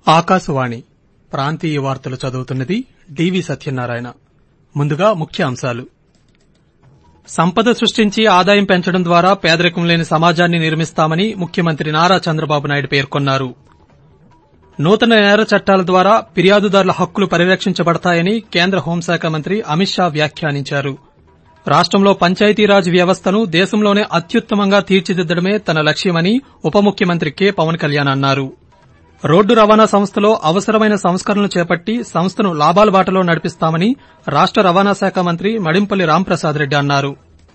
ఆకాశవాణి ప్రాంతీయ వార్తలు చదువుతున్నది డివి సత్యనారాయణ. ముందుగా ముఖ్యాంశాలు. సంపద సృష్టించి ఆదాయం పెంచడం ద్వారా పేదరికం లేని సమాజాన్ని నిర్మిస్తామని ముఖ్యమంత్రి నారా చంద్రబాబు నాయుడు పేర్కొన్నారు. నూతన నేర చట్టాల ద్వారా ఫిర్యాదుదారుల హక్కులు పరిరక్షించబడతాయని కేంద్ర హోంశాఖ మంత్రి అమిత్ షా వ్యాఖ్యానించారు. రాష్టంలో పంచాయతీరాజ్ వ్యవస్థను దేశంలోనే అత్యుత్తమంగా తీర్చిదిద్దడమే తన లక్ష్యమని ఉప ముఖ్యమంత్రి కె పవన్ కళ్యాణ్ అన్నారు. రోడ్డు రవాణా సంస్థలో అవసరమైన సంస్కరణలు చేపట్టి సంస్థను లాభాల బాటలో నడిపిస్తామని రాష్ట రవాణా శాఖ మంత్రి మడింపల్లి రాంప్రసాద్ రెడ్డి అన్నారు.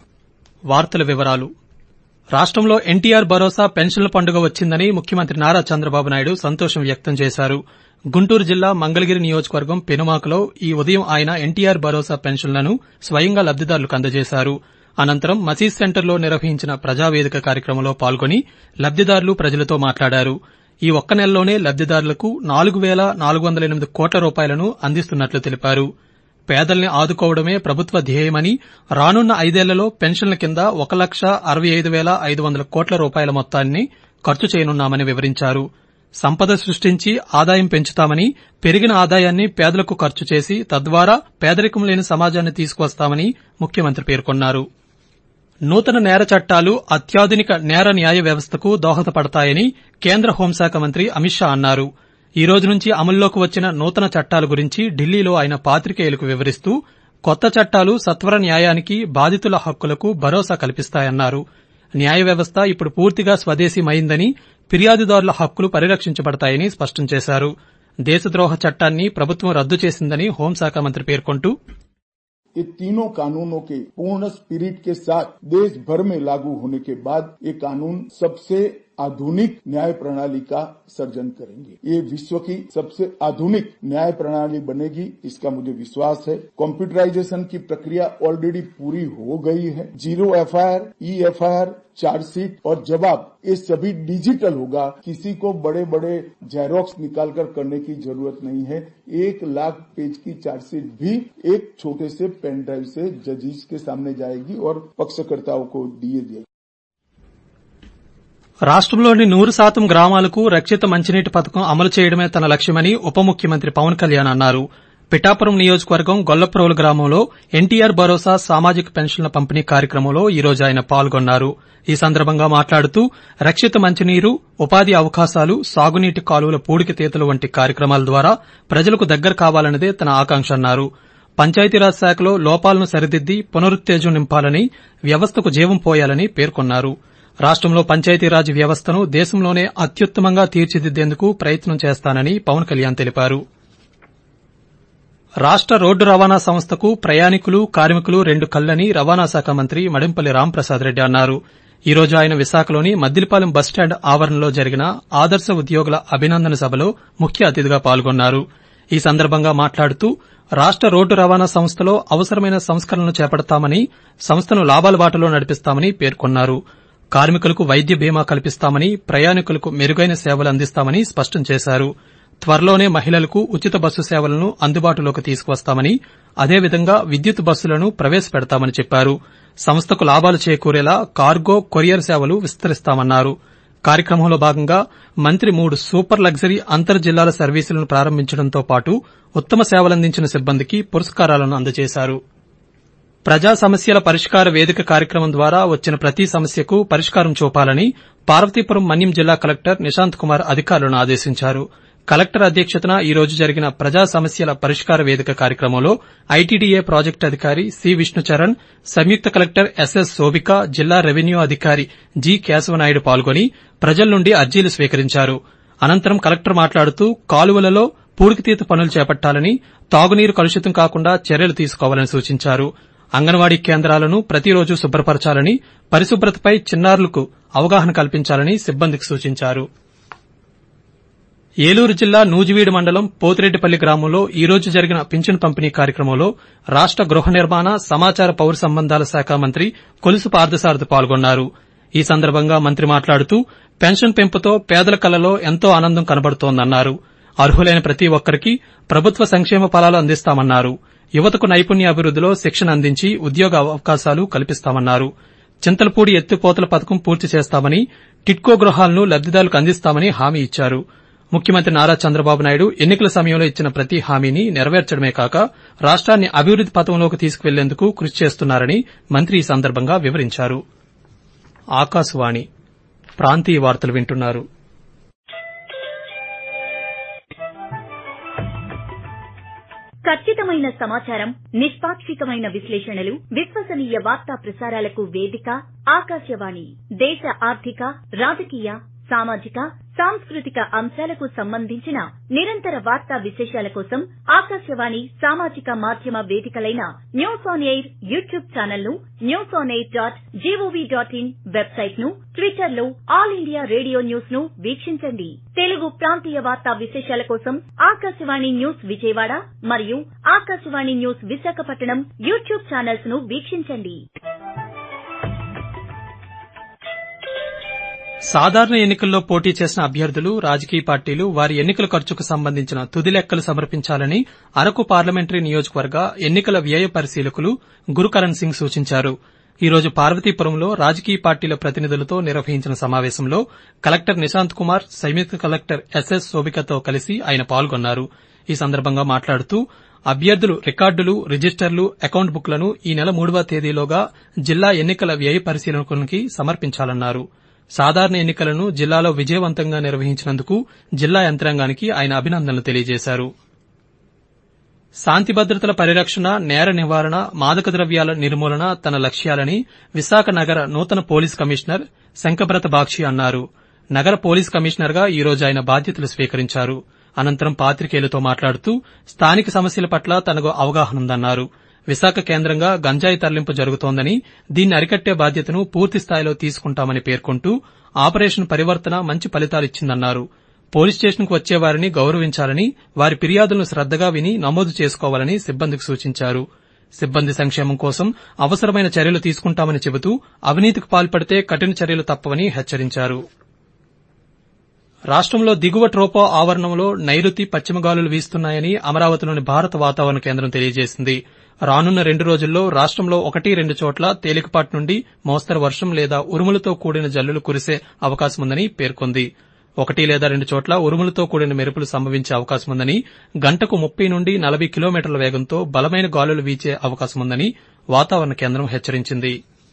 రాష్టంలో ఎన్టీఆర్ భరోసా పెన్షన్ల పండుగ వచ్చిందని ముఖ్యమంత్రి నారా చంద్రబాబు నాయుడు సంతోషం వ్యక్తం చేశారు. గుంటూరు జిల్లా మంగళగిరి నియోజకవర్గం పెనుమాకలో ఈ ఉదయం ఆయన ఎన్టీఆర్ భరోసా పెన్షన్లను స్వయంగా లబ్దిదారులకు అందజేశారు. అనంతరం మసీద్ సెంటర్లో నిర్వహించిన ప్రజావేదిక కార్యక్రమంలో పాల్గొని లబ్దిదారులు ప్రజలతో మాట్లాడారు. ఈ ఒక్క నెలలోనే లబ్దిదారులకు 4,408 కోట్ల రూపాయలను అందిస్తున్నట్లు తెలిపారు. పేదల్ని ఆదుకోవడమే ప్రభుత్వ ధ్యేయమని రానున్న 5 ఏళ్లలో పెన్షన్ల కింద 1,65,500 కోట్ల రూపాయల మొత్తాన్ని ఖర్చు చేయనున్నామని వివరించారు. సంపద సృష్టించి ఆదాయం పెంచుతామని, పెరిగిన ఆదాయాన్ని పేదలకు ఖర్చు చేసి తద్వారా పేదరికం లేని సమాజాన్ని తీసుకువస్తామని ముఖ్యమంత్రి పేర్కొన్నారు. నూతన నేర చట్టాలు అత్యాధునిక నేర న్యాయ వ్యవస్థకు దోహదపడతాయని కేంద్ర హోంశాఖ మంత్రి అమిత్ షా అన్నారు. ఈ రోజు నుంచి అమల్లోకి వచ్చిన నూతన చట్టాల గురించి ఢిల్లీలో ఆయన పాత్రికేయులకు వివరిస్తూ కొత్త చట్టాలు సత్వర న్యాయానికి, బాధితుల హక్కులకు భరోసా కల్పిస్తాయన్నారు. న్యాయ వ్యవస్థ ఇప్పుడు పూర్తిగా స్వదేశీమైందని, ఫిర్యాదుదారుల హక్కులు పరిరక్షించబడతాయని స్పష్టం చేశారు. దేశద్రోహ చట్టాన్ని ప్రభుత్వం రద్దు చేసిందని హోంశాఖ మంత్రి పేర్కొంటూ ये तीनों कानूनों के पूर्ण स्पिरिट के साथ देश भर में लागू होने के बाद ये कानून सबसे आधुनिक न्याय प्रणाली का सर्जन करेंगे. ये विश्व की सबसे आधुनिक न्याय प्रणाली बनेगी, इसका मुझे विश्वास है. कंप्यूटराइजेशन की प्रक्रिया ऑलरेडी पूरी हो गई है. 0 एफआईआर, ई-एफआईआर, चार्जशीट और जवाब ये सभी डिजिटल होगा. किसी को बड़े बड़े जेरोक्स निकालकर करने की जरूरत नहीं है. 1 लाख पेज की चार्जशीट भी एक छोटे से पेन ड्राइव से जजेस के सामने जाएगी और पक्षकर्ताओं को दिए जाएगी. రాష్టంలోని 100% గ్రామాలకు రక్షిత మంచినీటి పథకం అమలు చేయడమే తన లక్ష్యమని ఉప ముఖ్యమంత్రి పవన్ కళ్యాణ్ అన్నారు. పిఠాపురం నియోజకవర్గం గొల్లప్రోలు గ్రామంలో ఎన్టీఆర్ భరోసా సామాజిక పెన్షన్ల పంపిణీ కార్యక్రమంలో ఈ రోజు ఆయన పాల్గొన్నారు. ఈ సందర్భంగా మాట్లాడుతూ రక్షిత మంచినీరు, ఉపాధి అవకాశాలు, సాగునీటి కాలువల పూడికతీతలు వంటి కార్యక్రమాల ద్వారా ప్రజలకు దగ్గర కావాలన్నదే తన ఆకాంక్ష అన్నారు. పంచాయతీరాజ్ శాఖలో లోపాలను సరిదిద్ది పునరుత్తేజం నింపాలని, వ్యవస్థకు జీవం పోయాలని పేర్కొన్నారు. రాష్టంలో పంచాయతీరాజ్ వ్యవస్థను దేశంలోనే అత్యుత్తమంగా తీర్చిదిద్దేందుకు ప్రయత్నం చేస్తానని పవన్ కళ్యాణ్ తెలిపారు. రాష్ట రోడ్డు రవాణా సంస్థకు ప్రయాణికులు, కార్మికులు 2 కళ్లని రవాణా శాఖ మంత్రి మడింపల్లి రాంప్రసాద్ రెడ్డి అన్నారు. ఈ రోజు ఆయన విశాఖలోని మద్దిలపాలెం బస్టాండ్ ఆవరణలో జరిగిన ఆదర్శ ఉద్యోగుల అభినందన సభలో ముఖ్య అతిథిగా పాల్గొన్నారు. ఈ సందర్భంగా మాట్లాడుతూ రాష్ట రోడ్డు రవాణా సంస్థలో అవసరమైన సంస్కరణలు చేపడతామని, సంస్థను లాభాల బాటలో నడిపిస్తామని పేర్కొన్నారు. కార్మికులకు వైద్య బీమా కల్పిస్తామని, ప్రయాణికులకు మెరుగైన సేవలు అందిస్తామని స్పష్టం చేశారు. త్వరలోనే మహిళలకు ఉచిత బస్సు సేవలను అందుబాటులోకి తీసుకువస్తామని, అదేవిధంగా విద్యుత్ బస్సులను ప్రవేశపెడతామని చెప్పారు. సంస్థకు లాభాలు చేకూరేలా కార్గో, కొరియర్ సేవలు విస్తరిస్తామన్నారు. కార్యక్రమంలో భాగంగా మంత్రి 3 సూపర్ లగ్జరీ అంతర్ జిల్లాల సర్వీసులను ప్రారంభించడంతో పాటు ఉత్తమ సేవలందించిన సిబ్బందికి పురస్కారాలను అందజేశారు. ప్రజా సమస్యల పరిష్కార వేదిక కార్యక్రమం ద్వారా వచ్చిన ప్రతి సమస్యకు పరిష్కారం చూపాలని పార్వతీపురం మన్యం జిల్లా కలెక్టర్ నిశాంత్ కుమార్ అధికారులను ఆదేశించారు. కలెక్టర్ అధ్యక్షతన ఈ రోజు జరిగిన ప్రజా సమస్యల పరిష్కార వేదిక కార్యక్రమంలో ఐటీడీఏ ప్రాజెక్టు అధికారి సి విష్ణుచరణ్, సంయుక్త కలెక్టర్ ఎస్ఎస్ శోభిక, జిల్లా రెవెన్యూ అధికారి జి కేశవనాయుడు పాల్గొని ప్రజల నుండి అర్జీలు స్వీకరించారు. అనంతరం కలెక్టర్ మాట్లాడుతూ కాలువలలో పూడికతీత పనులు చేపట్టాలని, తాగునీరు కలుషితం కాకుండా చర్యలు తీసుకోవాలని సూచించారు. అంగన్వాడీ కేంద్రాలను ప్రతిరోజు శుభ్రపరచాలని, పరిశుభ్రతపై చిన్నారులకు అవగాహన కల్పించాలని సిబ్బందికి సూచించారు. ఏలూరు జిల్లా నూజివీడు మండలం పోతిరెడ్డిపల్లి గ్రామంలో ఈ రోజు జరిగిన పింఛను పంపిణీ కార్యక్రమంలో రాష్ట గృహ నిర్మాణ, సమాచార పౌర సంబంధాల శాఖ మంత్రి కొలుసు పార్థసారథి పాల్గొన్నారు. ఈ సందర్భంగా మంత్రి మాట్లాడుతూ పెన్షన్ పెంపుతో పేదల కళ్లలో ఎంతో ఆనందం కనబడుతోందన్నారు. అర్హులైన ప్రతి ఒక్కరికి ప్రభుత్వ సంక్షేమ ఫలాలు అందిస్తామన్నారు. యువతకు నైపుణ్యాభివృద్దిలో శిక్షణ అందించి ఉద్యోగ అవకాశాలు కల్పిస్తామన్నారు. చింతలపూడి ఎత్తిపోతల పథకం పూర్తి చేస్తామని, టిడ్కో గృహాలను లబ్దిదారులకు అందిస్తామని హామీ ఇచ్చారు. ముఖ్యమంత్రి నారా చంద్రబాబు నాయుడు ఎన్నికల సమయంలో ఇచ్చిన ప్రతి హామీని నెరవేర్చడమే కాక రాష్ట్రాన్ని అభివృద్ది పథంలోకి తీసుకువెళ్లేందుకు కృషి చేస్తున్నారని మంత్రి ఈ సందర్భంగా వివరించారు. ఆకాశవాణి ప్రాంతీయ వార్తలు వింటున్నారు. ఖచ్చితమైన సమాచారం, నిష్పాక్షికమైన విశ్లేషణలు, విశ్వసనీయ వార్తా ప్రసారాలకు వేదిక ఆకాశవాణి. దేశ ఆర్థిక, రాజకీయ, సామాజిక, సాంస్కృతిక అంశాలకు సంబంధించిన నిరంతర వార్తా విశేషాల కోసం ఆకాశవాణి సామాజిక మాధ్యమ వేదికలైన News On Air YouTube channel ను, newsonair.gov.in వెబ్సైట్ ను, ట్విట్టర్ లో ఆల్ ఇండియా రేడియో న్యూస్ ను వీక్షించండి. తెలుగు ప్రాంతీయ వార్తా విశేషాల కోసం ఆకాశవాణి న్యూస్ విజయవాడ మరియు Akashvani news Visakhapatnam YouTube channels ను వీక్షించండి. సాధారణ ఎన్నికల్లో పోటీ చేసిన అభ్యర్థులు, రాజకీయ పార్టీలు వారి ఎన్నికల ఖర్చుకు సంబంధించిన తుది లెక్కలు సమర్పించాలని అరకు పార్లమెంటరీ నియోజకవర్గ ఎన్నికల వ్యయ పరిశీలకులు గురుకరణ్ సింగ్ సూచించారు. ఈ రోజు పార్వతీపురంలో రాజకీయ పార్టీల ప్రతినిధులతో నిర్వహించిన సమావేశంలో కలెక్టర్ నిశాంత్ కుమార్, సంయుక్త కలెక్టర్ ఎస్ఎస్ శోభికతో కలిసి ఆయన పాల్గొన్నారు. ఈ సందర్భంగా మాట్లాడుతూ అభ్యర్థులు రికార్డులు, రిజిస్టర్లు, అకౌంట్ బుక్లను ఈ నెల 3వ తేదీలోగా జిల్లా ఎన్నికల వ్యయ పరిశీలకునికి సమర్పించాలన్నారు. సాధారణ ఎన్నికలను జిల్లాలో విజయవంతంగా నిర్వహించినందుకు జిల్లా యంత్రాంగానికి ఆయన అభినందనలు తెలియజేశారు. శాంతి భద్రతల పరిరక్షణ, నేర నివారణ, మాదక ద్రవ్యాల నిర్మూలన తన లక్ష్యాలని విశాఖ నగర నూతన పోలీస్ కమిషనర్ శంకబ్రత బాక్షి అన్నారు. నగర పోలీస్ కమిషనర్ గా ఈ రోజు ఆయన బాధ్యతలు స్వీకరించారు. అనంతరం పాత్రికేయులతో మాట్లాడుతూ స్థానిక సమస్యల పట్ల తనకు అవగాహనుందన్నారు. విశాఖ కేంద్రంగా గంజాయి తరలింపు జరుగుతోందని, దీన్ని అరికట్టే బాధ్యతను పూర్తి స్థాయిలో తీసుకుంటామని పేర్కొంటూ ఆపరేషన్ పరివర్తన మంచి ఫలితాలిచ్చిందన్నారు. పోలీస్ స్టేషన్కు వచ్చేవారిని గౌరవించాలని, వారి ఫిర్యాదులను శ్రద్దగా విని నమోదు చేసుకోవాలని సిబ్బందికి సూచించారు. సిబ్బంది సంక్షేమం కోసం అవసరమైన చర్యలు తీసుకుంటామని చెబుతూ అవినీతికి పాల్పడితే కఠిన చర్యలు తప్పవని హెచ్చరించారు. రాష్టంలో దిగువ ట్రోపో ఆవరణంలో నైరుతి, పశ్చిమ గాలులు వీస్తున్నాయని అమరావతిలోని భారత వాతావరణ కేంద్రం తెలియజేసింది. రానున్న 2 రోజుల్లో రాష్టంలో 1-2 చోట్ల తేలికపాటి నుండి మోస్తరు వర్షం లేదా ఉరుములతో కూడిన జల్లులు కురిసే అవకాశముందని పేర్కొంది. 1 లేదా 2 చోట్ల ఉరుములతో కూడిన మెరుపులు సంభవించే అవకాశముందని, గంటకు 30 నుండి 40 కిలోమీటర్ల వేగంతో బలమైన గాలులు వీచే అవకాశముందని వాతావరణ కేంద్రం హెచ్చరించింది.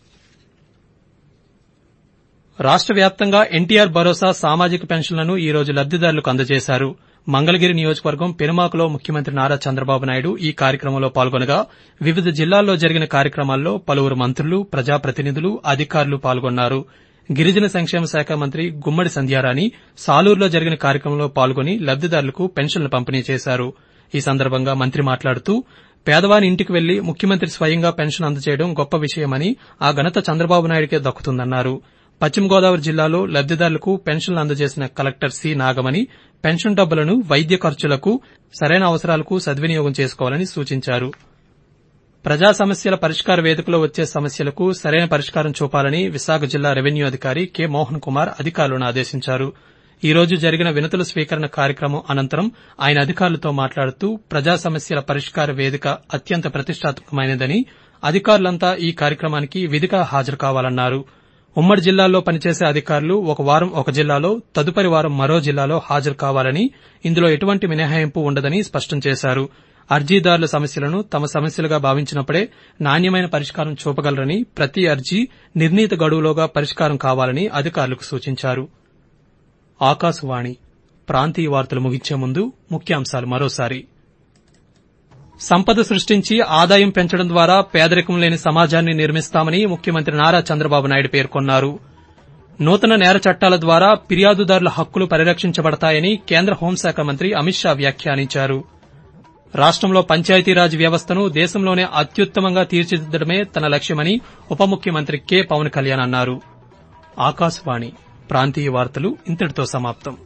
రాష్ట వ్యాప్తంగా ఎన్టీఆర్ భరోసా సామాజిక పెన్షన్లను ఈ రోజు లబ్దిదారులకు అందజేశారు. మంగళగిరి నియోజకవర్గం పెనుమాకలో ముఖ్యమంత్రి నారా చంద్రబాబు నాయుడు ఈ కార్యక్రమంలో పాల్గొనగా వివిధ జిల్లాల్లో జరిగిన కార్యక్రమాల్లో పలువురు మంత్రులు, ప్రజాప్రతినిధులు, అధికారులు పాల్గొన్నారు. గిరిజన సంక్షేమ శాఖ మంత్రి గుమ్మడి సంధ్యారాణి సాలూరులో జరిగిన కార్యక్రమంలో పాల్గొని లబ్దిదారులకు పెన్షన్లు పంపిణీ చేశారు. ఈ సందర్భంగా మంత్రి మాట్లాడుతూ పేదవాని ఇంటికి వెళ్లి ముఖ్యమంత్రి స్వయంగా పెన్షన్ అందజేయడం గొప్ప విషయమని, ఆ ఘనత చంద్రబాబు నాయుడికే దక్కుతుందన్నారు. పశ్చిమ గోదావరి జిల్లాలో లబ్దిదారులకు పెన్షన్లు అందజేసిన కలెక్టర్ సి నాగమణి పెన్షన్ డబ్బులను వైద్య ఖర్చులకు, సరైన అవసరాలకు సద్వినియోగం చేసుకోవాలని సూచించారు. ప్రజా సమస్యల పరిష్కార వేదికలో వచ్చే సమస్యలకు సరైన పరిష్కారం చూపాలని విశాఖ జిల్లా రెవెన్యూ అధికారి కె మోహన్ కుమార్ అధికారులను ఆదేశించారు. ఈ రోజు జరిగిన వినతుల స్వీకరణ కార్యక్రమం అనంతరం ఆయన అధికారులతో మాట్లాడుతూ ప్రజా సమస్యల పరిష్కార వేదిక అత్యంత ప్రతిష్టాత్మకమైనదని, అధికారులంతా ఈ కార్యక్రమానికి విధిగా హాజరు కావాలన్నారు. ఉమ్మడి జిల్లాల్లో పనిచేసే అధికారులు ఒక వారం ఒక జిల్లాలో, తదుపరి వారం మరో జిల్లాలో హాజరు కావాలని, ఇందులో ఎటువంటి మినహాయింపు ఉండదని స్పష్టం చేశారు. అర్జీదారుల సమస్యలను తమ సమస్యలుగా భావించినప్పుడే నాణ్యమైన పరిష్కారం చూపగలరని, ప్రతి అర్జీ నిర్ణీత గడువులోగా పరిష్కారం కావాలని అధికారులకు సూచించారు. ఆకాశవాణి ప్రాంతీయ వార్తలు ముగించే ముందు ముఖ్యాంశాలు మరోసారి. సంపద సృష్టించి ఆదాయం పెంచడం ద్వారా పేదరికం లేని సమాజాన్ని నిర్మిస్తామని ముఖ్యమంత్రి నారా చంద్రబాబు నాయుడు పేర్కొన్నారు. నూతన నేర చట్టాల ద్వారా ఫిర్యాదుదారుల హక్కులు పరిరక్షించబడతాయని కేంద్ర హోంశాఖ మంత్రి అమిత్ షా వ్యాఖ్యానించారు. రాష్టంలో పంచాయతీరాజ్ వ్యవస్థను దేశంలోనే అత్యుత్తమంగా తీర్చిదిద్దడమే తన లక్ష్యమని ఉప ముఖ్యమంత్రి కె పవన్ కళ్యాణ్ అన్నారు. ఆకాశవాణి ప్రాంతీయ వార్తలు ఇంతటితో సమాప్తం.